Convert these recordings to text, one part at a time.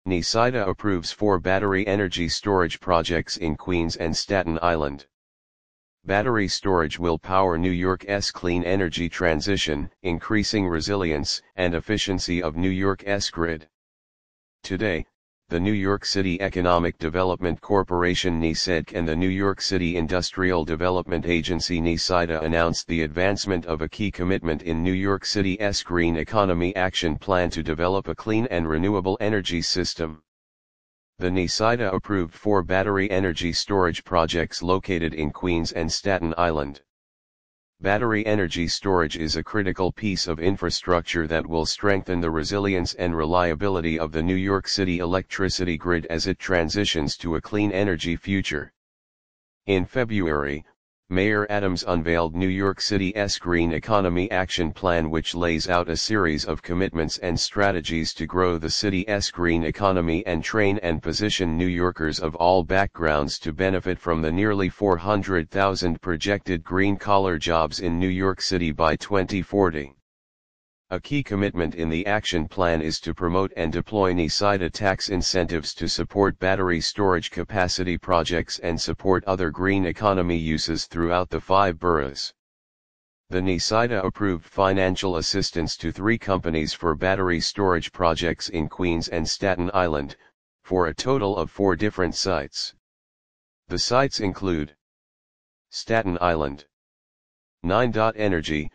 NYSIDA approves 4 battery energy storage projects in Queens and Staten Island. Battery storage will power New York's clean energy transition, increasing resilience and efficiency of New York's grid. Today, the New York City Economic Development Corporation (NYCEDC) and the New York City Industrial Development Agency (NYSIDA) announced the advancement of a key commitment in New York City's Green Economy Action Plan to develop a clean and renewable energy system. The NYSIDA approved 4 battery energy storage projects located in Queens and Staten Island. Battery energy storage is a critical piece of infrastructure that will strengthen the resilience and reliability of the New York City electricity grid as it transitions to a clean energy future. In February, Mayor Adams unveiled New York City's Green Economy Action Plan, which lays out a series of commitments and strategies to grow the city's green economy and train and position New Yorkers of all backgrounds to benefit from the nearly 400,000 projected green-collar jobs in New York City by 2040. A key commitment in the action plan is to promote and deploy NYSIDA tax incentives to support battery storage capacity projects and support other green economy uses throughout the 5 boroughs. The NYSIDA approved financial assistance to 3 companies for battery storage projects in Queens and Staten Island, for a total of 4 different sites. The sites include Staten Island, 9. Energy,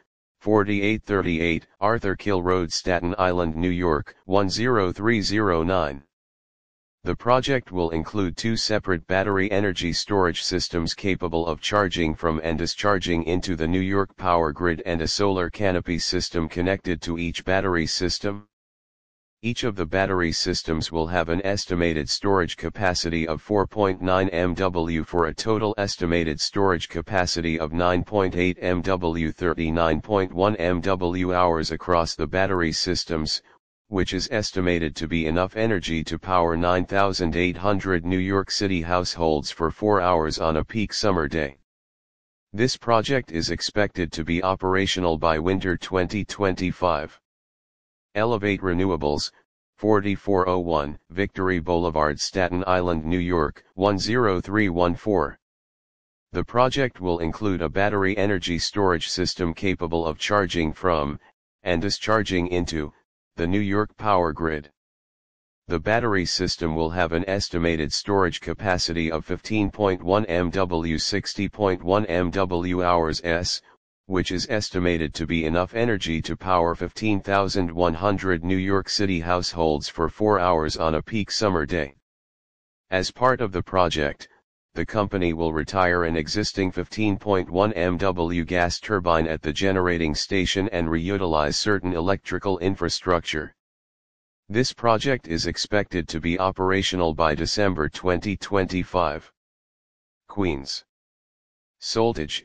4838 Arthur Kill Road, Staten Island, New York, 10309. The project will include 2 separate battery energy storage systems capable of charging from and discharging into the New York power grid and a solar canopy system connected to each battery system. Each of the battery systems will have an estimated storage capacity of 4.9 MW for a total estimated storage capacity of 9.8 MW, 39.1 MWh across the battery systems, which is estimated to be enough energy to power 9,800 New York City households for 4 hours on a peak summer day. This project is expected to be operational by winter 2025. Elevate Renewables, 4401 Victory Boulevard, Staten Island, New York, 10314. The project will include a battery energy storage system capable of charging from, and discharging into, the New York power grid. The battery system will have an estimated storage capacity of 15.1 MW, 60.1 MWh, which is estimated to be enough energy to power 15,100 New York City households for 4 hours on a peak summer day. As part of the project, the company will retire an existing 15.1 MW gas turbine at the generating station and reutilize certain electrical infrastructure. This project is expected to be operational by December 2025. Queens. Soltage,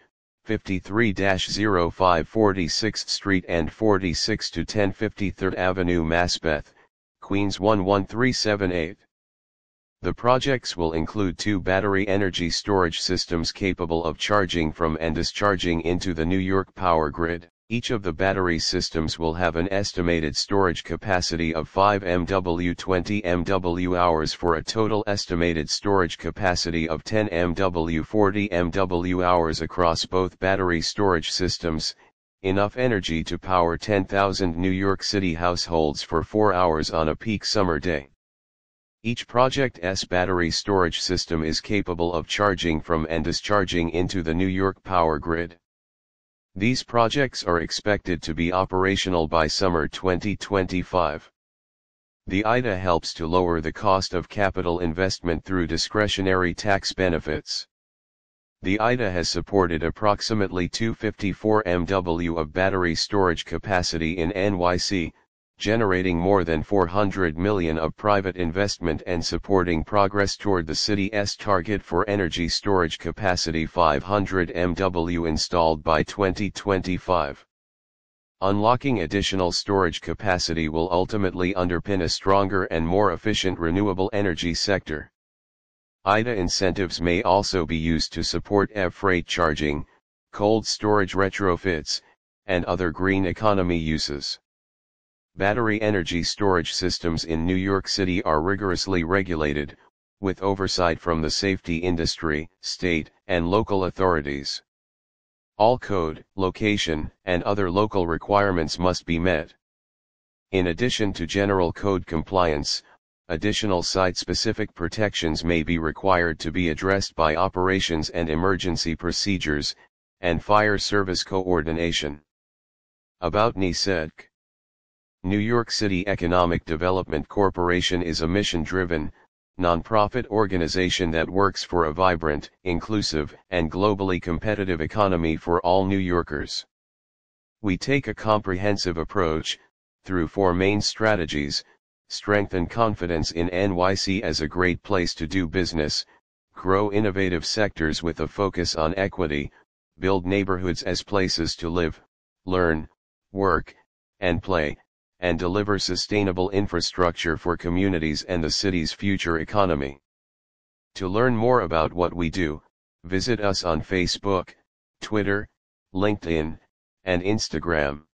53-05 46th Street and 46 to 1053rd Avenue, Maspeth, Queens 11378. The projects will include 2 battery energy storage systems capable of charging from and discharging into the New York power grid. Each of the battery systems will have an estimated storage capacity of 5 MW, 20 MWh for a total estimated storage capacity of 10 MW, 40 MWh across both battery storage systems, enough energy to power 10,000 New York City households for 4 hours on a peak summer day. Each project's battery storage system is capable of charging from and discharging into the New York power grid. These projects are expected to be operational by summer 2025. The IDA helps to lower the cost of capital investment through discretionary tax benefits. The IDA has supported approximately 254 MW of battery storage capacity in NYC, generating more than $400 million of private investment and supporting progress toward the city's target for energy storage capacity 500 MW installed by 2025. Unlocking additional storage capacity will ultimately underpin a stronger and more efficient renewable energy sector. IDA incentives may also be used to support EV freight charging, cold storage retrofits, and other green economy uses. Battery energy storage systems in New York City are rigorously regulated, with oversight from the safety industry, state, and local authorities. All code, location, and other local requirements must be met. In addition to general code compliance, additional site-specific protections may be required to be addressed by operations and emergency procedures, and fire service coordination. About NYCEDC. New York City Economic Development Corporation is a mission-driven, nonprofit organization that works for a vibrant, inclusive, and globally competitive economy for all New Yorkers. We take a comprehensive approach, through 4 main strategies: strengthen confidence in NYC as a great place to do business, grow innovative sectors with a focus on equity, build neighborhoods as places to live, learn, work, and play, and deliver sustainable infrastructure for communities and the city's future economy. To learn more about what we do, visit us on Facebook, Twitter, LinkedIn, and Instagram.